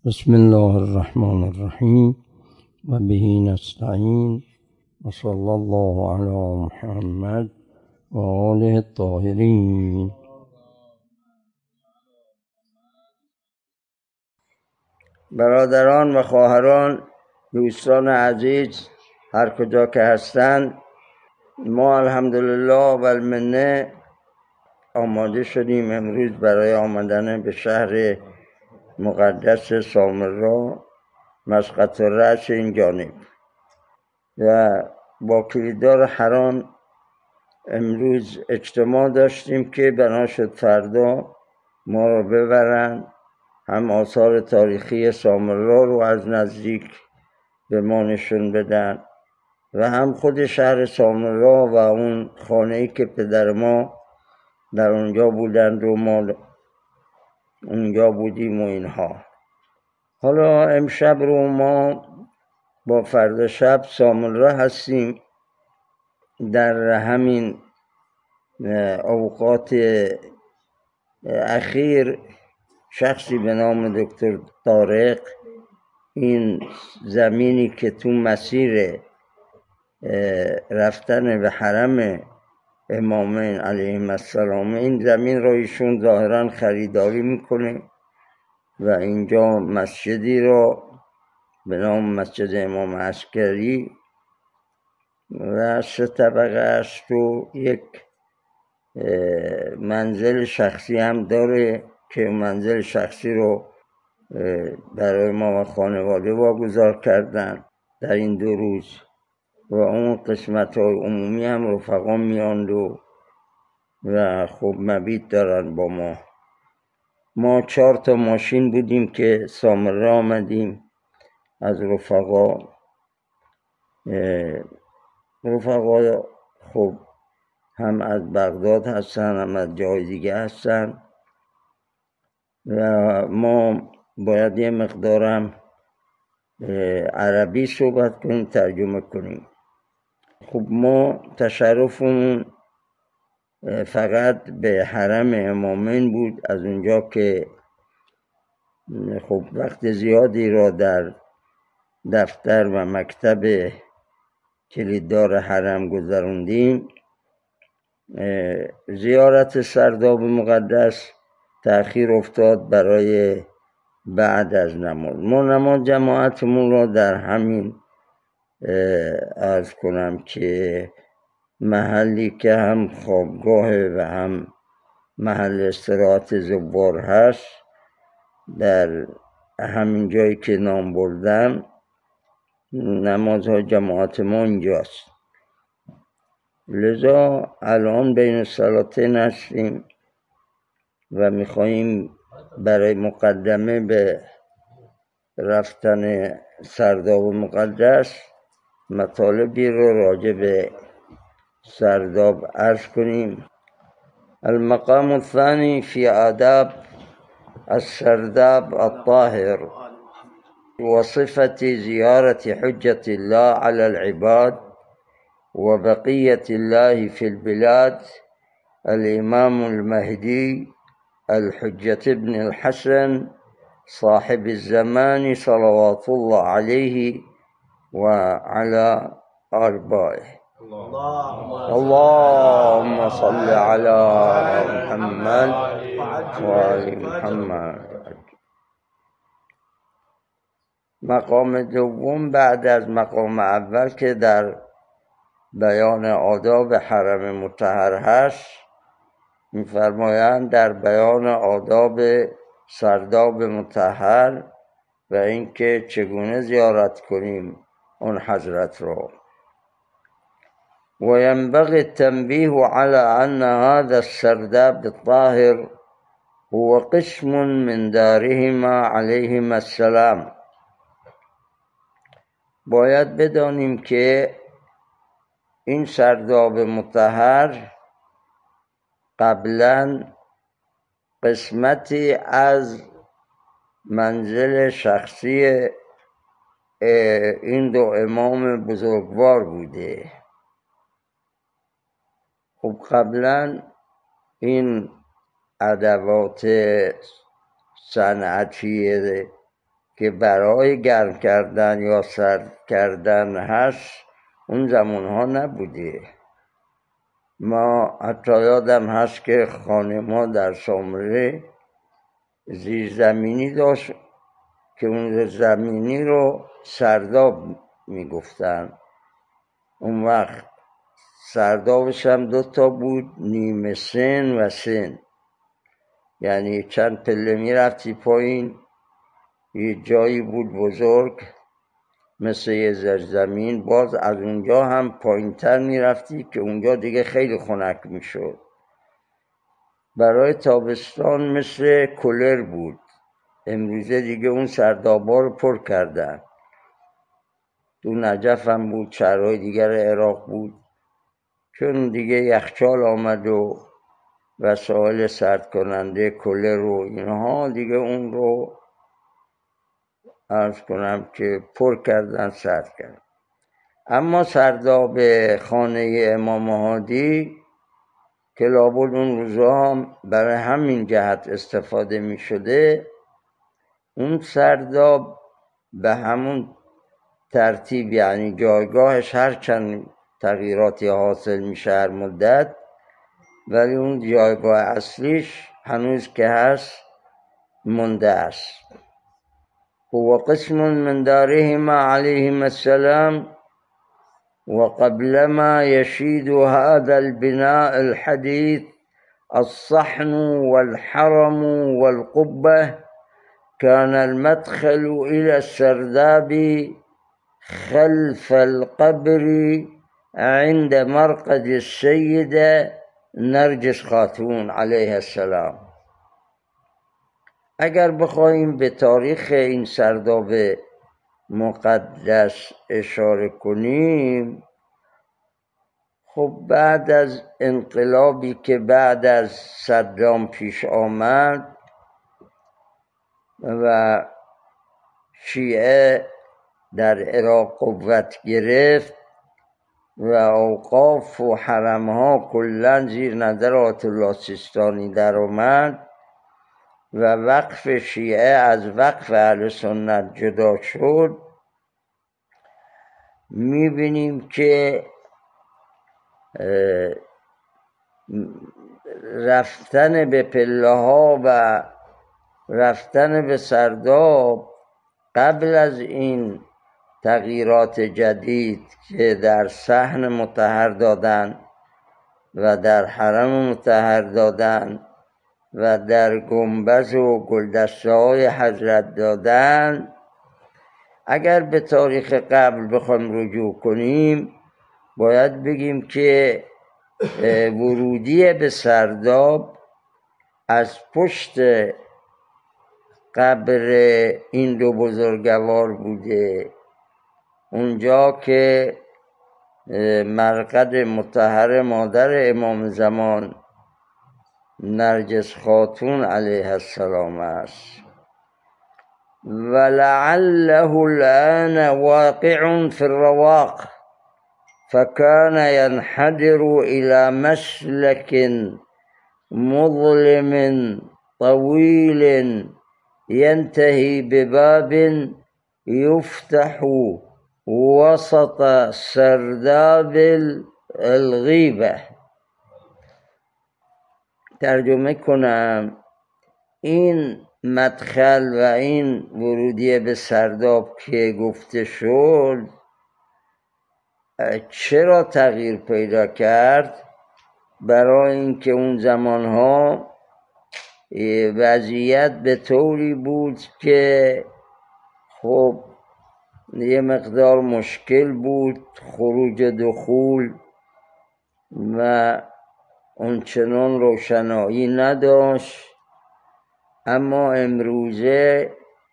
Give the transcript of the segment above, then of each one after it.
بسم الله الرحمن الرحیم و به نستعین و صلی الله علی محمد و آله الطاهرین. برادران و خواهران، دوستان عزیز هر کجا که هستند، ما الحمدلله و المنه آماده شدیم امروز برای آمدن به شهر مقدس سامرا، مسقط الرأس این جانب، و با کلیددار حرم امروز اجتماع داشتیم که بنا شد فردا ما رو ببرن، هم آثار تاریخی سامرا رو از نزدیک به ما نشون بدن و هم خود شهر سامرا و اون خانه‌ای که پدر ما در اونجا بودند و ما اونجا بودیم و اینها. حالا امشب رو ما با فردا شب سامرا هستیم. در همین اوقات اخیر شخصی به نام دکتر طارق این زمینی که تو مسیر رفتن به حرم امامین علیهم السلام، این زمین رو ایشون ظاهرا خریداری میکنه و اینجا مسجدی رو به نام مسجد امام عسکری و 3 طبقه است و یک منزل شخصی هم داره که منزل شخصی رو برای ما و خانواده واگذار کردن در این 2 روز و اون قسمت های عمومی هم رفقا میاند و خب مبیت دارن با ما 4 تا ماشین بودیم که سامرا آمدیم از رفقا خب هم از بغداد هستن هم از جای دیگه هستن و ما باید یه مقدارم عربی صحبت کنیم، ترجمه کنیم. خب ما تشرفمون فقط به حرم امامین بود، از اونجا که خب وقت زیادی را در دفتر و مکتب کلیددار حرم گذروندیم. زیارت سرداب مقدس تأخیر افتاد برای بعد از نماز. ما نماز جماعتمون را در همین عرض کنم که محلی که هم خوابگاه و هم محل استراحت زوار هست، در همین جایی که نام بردم نمازها جماعت ما اینجاست. لذا الان بین الصلاتین هستیم و میخواییم برای مقدمه به رفتن سرداب مقدس مطالبی رو راجع به سرداب عرض کنیم. المقام الثانی فی آداب السرداب الطاهر وصفة زيارة حجة الله على العباد وبقية الله في البلاد الإمام المهدي الحجة ابن الحسن صاحب الزمان صلوات الله عليه وعلى آبائه. اللهم صل على محمد وآل محمد. مقام دوم بعد از مقام اول که در بیان آداب حرم مطهر هست، می‌فرمایند در بیان آداب سرداب مطهر و اینکه چگونه زیارت کنیم اون حضرت را. و ینبغی التنبیه علی ان هذا السرداب الطاهر هو قسم من دارهما علیهم السلام. باید بدانیم که این سرداب مطهر قبلا قسمتی از منزل شخصی این 2 امام بزرگوار بوده. خب قبلا این ادوات صنعتی که برای گرم کردن یا سرد کردن هست اون زمان ها نبوده. ما حتی یادم هست که خانه ما در سامره زیرزمینی داشت که اون زمینی رو سرداب میگفتن. اون وقت سردابش هم 2 بود، نیمه سن و سن، یعنی چند پله میرفتی پایین، یه جایی بود بزرگ مثل یه زمین، باز از اونجا هم پایینتر میرفتی که اونجا دیگه خیلی خنک میشد. برای تابستان مثل کولر بود. امروزه دیگه اون سردابا رو پر کردن. تو نجف هم بود، شهرهای دیگر عراق بود، چون دیگه یخچال آمد و وسایل سرد کننده کولر و اینها دیگه اون رو عرض کنم که پر کردن، سرد کردن. اما سرداب خانه امام هادی که لابد اون روزها هم برای همین جهت استفاده می شده، اون سرداب به همون ترتیب، یعنی جایگاهش هرچند تغییراتی حاصل میشه هر مدت، ولی اون جایگاه اصلیش هنوز که هست مونده است. هو قسم من دارهما علیهم السلام وقبلما يشيد هذا البناء الحديث الصحن والحرم والقبة كان المدخل إلى السرداب خلف القبر عند مرقد السيدة نرجس خاتون علیه السلام. اگر بخواهیم به تاریخ این سرداب مقدس اشاره کنیم، خب بعد از انقلابی که بعد از صدام پیش آمد و شیعه در عراق قوت گرفت و اوقاف و حرمها کلن زیر نظر آیت الله سیستانی در آمد و وقف شیعه از وقف اهل سنت جدا شد، میبینیم که رفتن به پله ها و رفتن به سرداب قبل از این تغییرات جدید که در صحن مطهر دادن و در حرم مطهر دادن و در گنبد و گلدسته های حضرت دادن، اگر به تاریخ قبل بخوایم رجوع کنیم باید بگیم که ورودی به سرداب از پشت قبر این 2 بزرگوار بوده، اونجا که مرقد مطهر مادر امام زمان نرجس خاتون علیه السلام است. ولعله الآن واقع في الرواق فكان ينحدر إلى مسلك مظلم طويل ينتهي بباب يفتح وسط سرداب الغیبه. ترجمه کنم، این مدخل و این ورودی به سرداب که گفته شد چرا تغییر پیدا کرد؟ برای اینکه اون زمانها وضعیت به طوری بود که خب یه مقدار مشکل بود، خروج دخول و اونچنان روشنایی نداشت. اما امروزه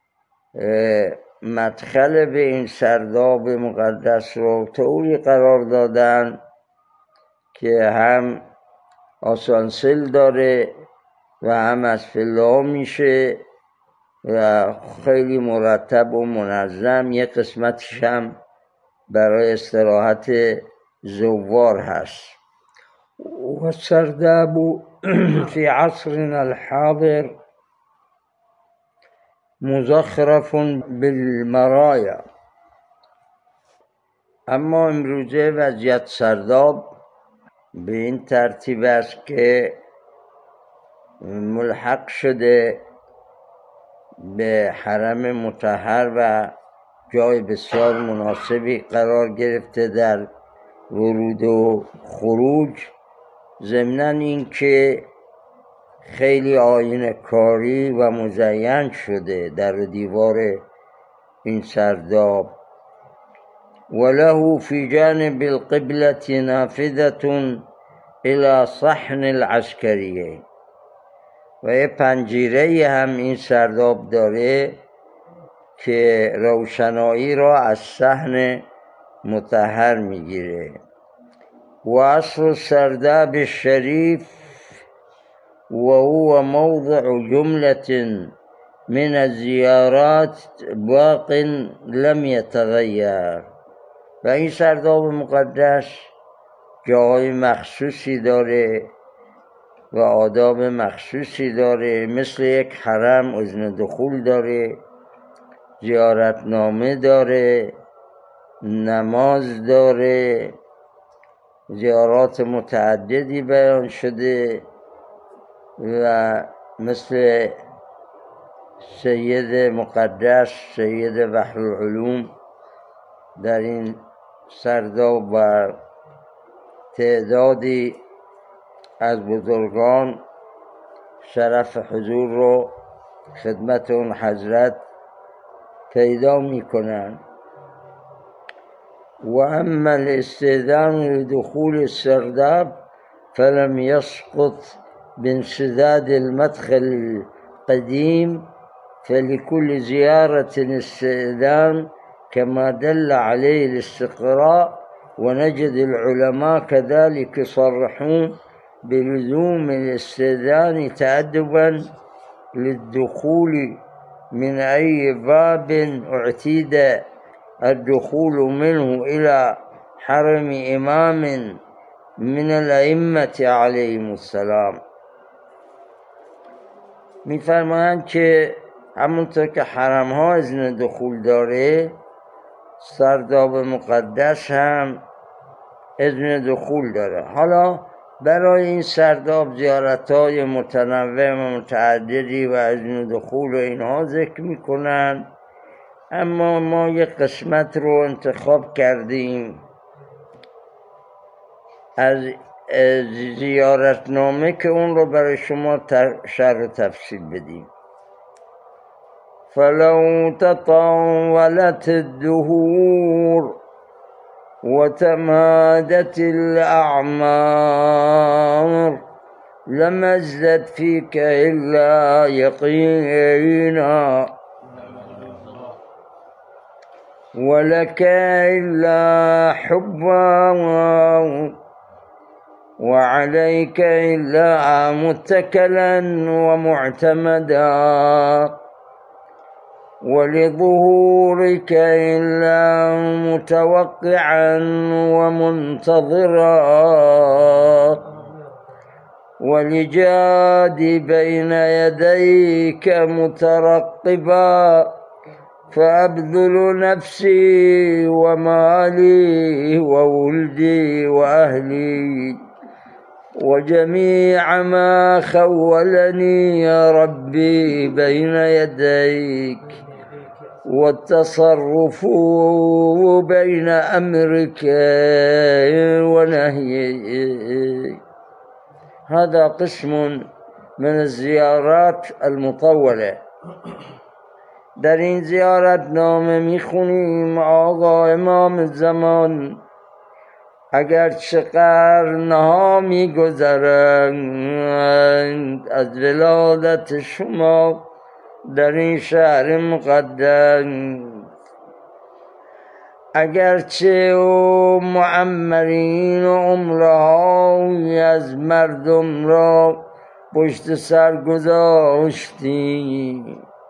مدخل به این سرداب مقدس رو طوری قرار دادن که هم آسانسل داره و هم از پله میشه و خیلی مرتب و منظم. یک قسمتش هم برای استراحت زوار هست. و سرداب فی عصرنا الحاضر مزخرف بالمرایا. اما امروزه وضعیت سرداب به این ترتیب است که ملحق شده به حرم مطهر و جای بسیار مناسبی قرار گرفته در ورود و خروج. ضمناً این که خیلی آیین کاری و مزین شده در دیوار این سرداب. وله فی جانب القبلة نافذة الى صحن العسکریه، و یه پنجره هم این سرداب داره که روشنایی را از صحن مطهر میگیره. و اصل السرداب الشریف وهو موضع جملة من الزیارات باق لم يتغیر. و این سرداب مقدس جای مخصوصی داره و آداب مخصوصی داره، مثل یک حرم اذن دخول داره، زیارتنامه داره، نماز داره، زیارات متعددی بیان شده و مثل سید مقدس، سید بحر العلوم در این سرداب و تعدادی از بزرگان شرف حضور رو خدمت اون حضرت پیدا میکنن. و اما الاستئذان لدخول السرداب فلم يسقط بانسداد المدخل القديم، فلكل زيارة استئذان كما دل عليه الاستقراء. ونجد العلماء كذلك يصرحون بلزوم الاستئذان تأدبا للدخول من أي باب اعتيد الدخول منه إلى حرم إمام من الأئمة عليهم السلام. میفرمایند که همونطور که حرم ها اذن دخول داره، سرداب مقدس هم اذن دخول داره. حالا برای این سرداب زیارت‌های متنوع و متعددی و اذن دخول و اینها ذکر میکنن، اما ما یک قسمت رو انتخاب کردیم از زیارتنامه که اون رو برای شما شرح و تفصیل بدیم. فلو تطاولت الدهور وتمادت الأعمار لما ازدد فيك إلا يقينا ولك إلا حبا وعليك إلا متكلا ومعتمدا ولظهورك إلا متوقعا ومنتظرا ولجاد بين يديك مترقبا فأبذل نفسي ومالي وولدي وأهلي وجميع ما خولني يا ربي بين يديك والتصرف بين أمرك ونهيك. هذا قسم من الزيارات المطولة. در این زیارت نامه میخونیم آقا امام زمان اگر چه قرنها میگذرند از ولادت شما در این شهر مقدس، اگرچه او معمرین و عمرهایی از مردم را پشت سر گذاشتی،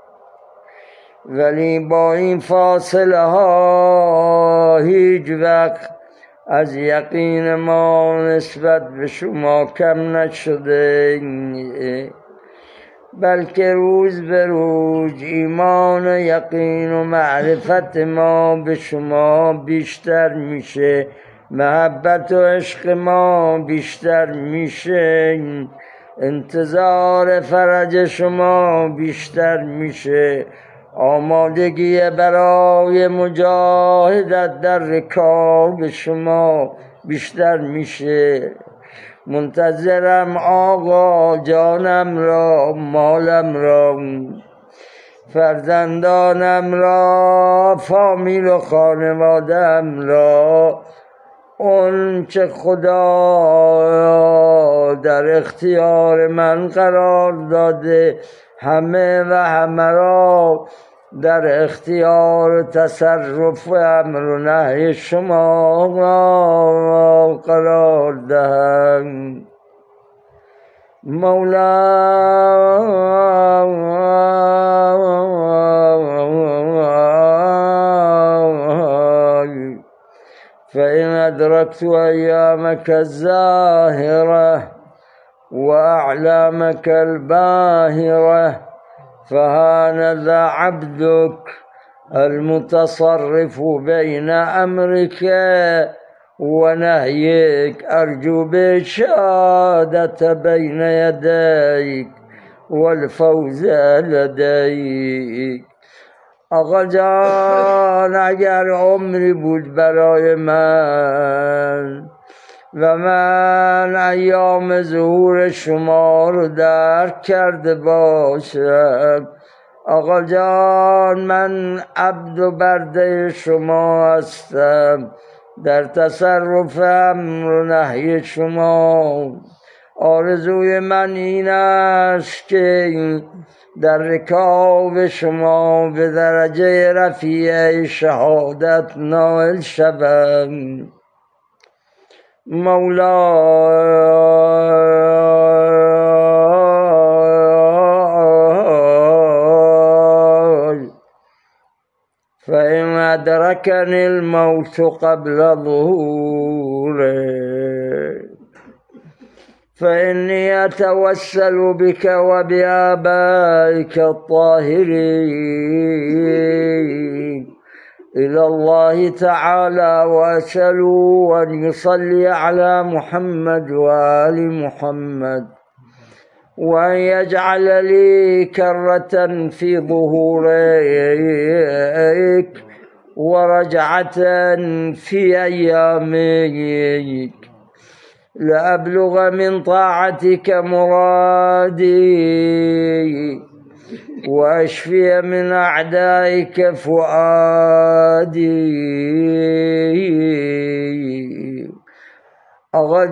ولی با این فاصله ها هیچ وقت از یقین ما نسبت به شما کم نشده. بلکه روز به روز ایمان و یقین و معرفت ما به شما بیشتر میشه، محبت و عشق ما بیشتر میشه، انتظار فرج شما بیشتر میشه، آمادگی برای مجاهدت در رکاب شما بیشتر میشه. منتظرم آقا جانم را، مالم را، فرزندانم را، فامیل و خانوادم را، اون چه خدا در اختیار من قرار داده همه و همه را در اختیار و تصرف امر و نهی شما قرار دهم. مولاي فإن أدركت أيامك الزاهرة وأعلامك الباهرة فهانذا عبدك المتصرف بين أمرك ونهيك، أرجو بالشهادة بين يديك والفوز لديك. آقا جان اگر عمری بود برای من و من ایام ظهور شما رو درک کرده باشم، آقا جان من عبد و برده شما هستم، در تصرف امر و نهی شما. آرزوی من این است که در رکاب شما به درجه رفیع شهادت نائل شوم. مولاي فإن أدركني الموت قبل ظهوره فإني أتوسل بك وبآبائك الطاهرين إلى الله تعالى وأسأله أن يصلي على محمد وآل محمد، وأن يجعل لي كرة في ظهورك ورجعة في أيامك لأبلغ من طاعتك مرادي وأشفي من أعدائك فؤادي. آقا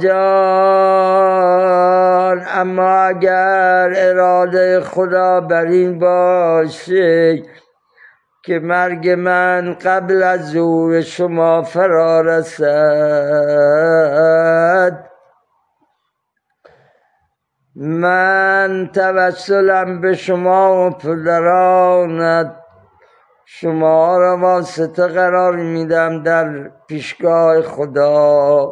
جان اما اگر اراده خدا بر این باشه که مرگ من قبل از ظهور شما فرا رسد، من توسلم به شما و پدرانت شما را واسطه قرار میدم در پیشگاه خدا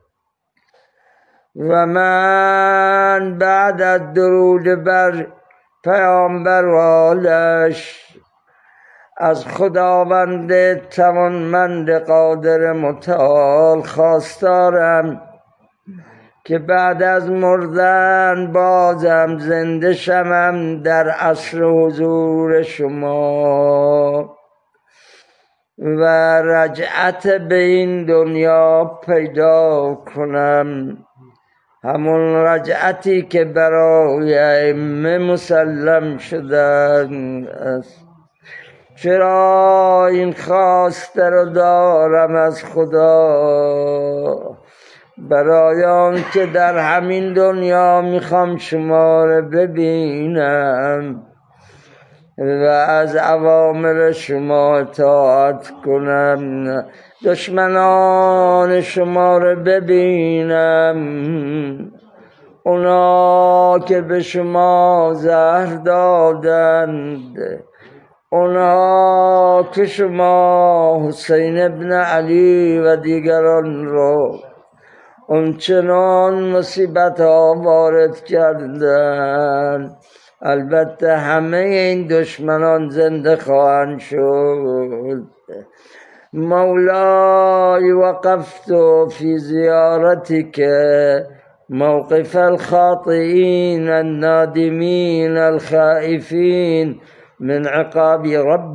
و من بعد از درود بر پیامبر و آلش از خداوند توانمند قادر متعال خواستارم که بعد از مردن بازم زنده شوم در عصر حضور شما و رجعت به این دنیا پیدا کنم، همون رجعتی که برای ائمه مسلم شدن است. چرا این خواسته رو دارم از خدا؟ برای آن که در همین دنیا میخوام شما رو ببینم و از اوامر شما اطاعت کنم، دشمنان شما رو ببینم، اونا که به شما زهر دادند، اونا که شما حسین ابن علی و دیگران رو اونچنان مصیبت ها وارد کردن البته همه این دشمنان زنده خواهند شد. مولاي وقفت في زيارتك موقف الخاطئين النادمين الخائفين من عقاب رب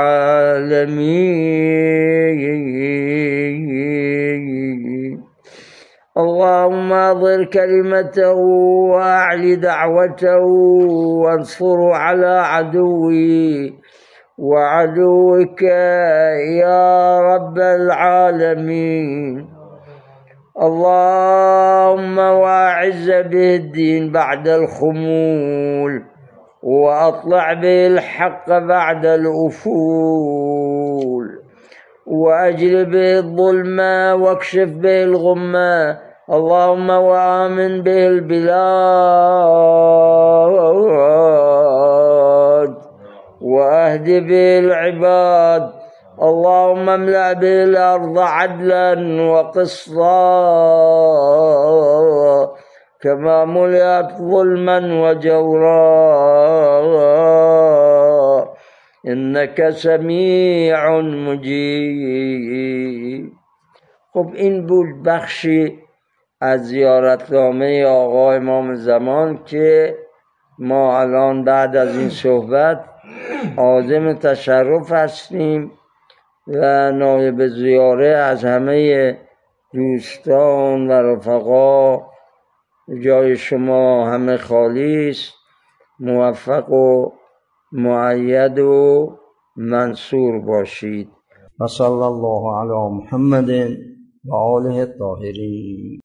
العالمين. اللهم أظهر كلمته وأعل دعوته وانصره على عدوي وعدوك يا رب العالمين. اللهم وأعز به الدين بعد الخمول وأطلع به الحق بعد الأفول وأجل به الظلمة واكشف به الغمة. اللهم وآمن به البلاد وأهد به العباد. اللهم املأ به الأرض عدلا وقسطا كما ملئت ظلما وجورا إنك سمیع مجیب. خب این بود بخشی از زیارتنامه آقا امام زمان که ما الان بعد از این صحبت عازم تشرف هستیم و نایب زیاره از همه دوستان و رفقا. جای شما همه خالی است. موفق و مؤید و منصور باشید. و صلی الله علی محمد و آله الطاهرین.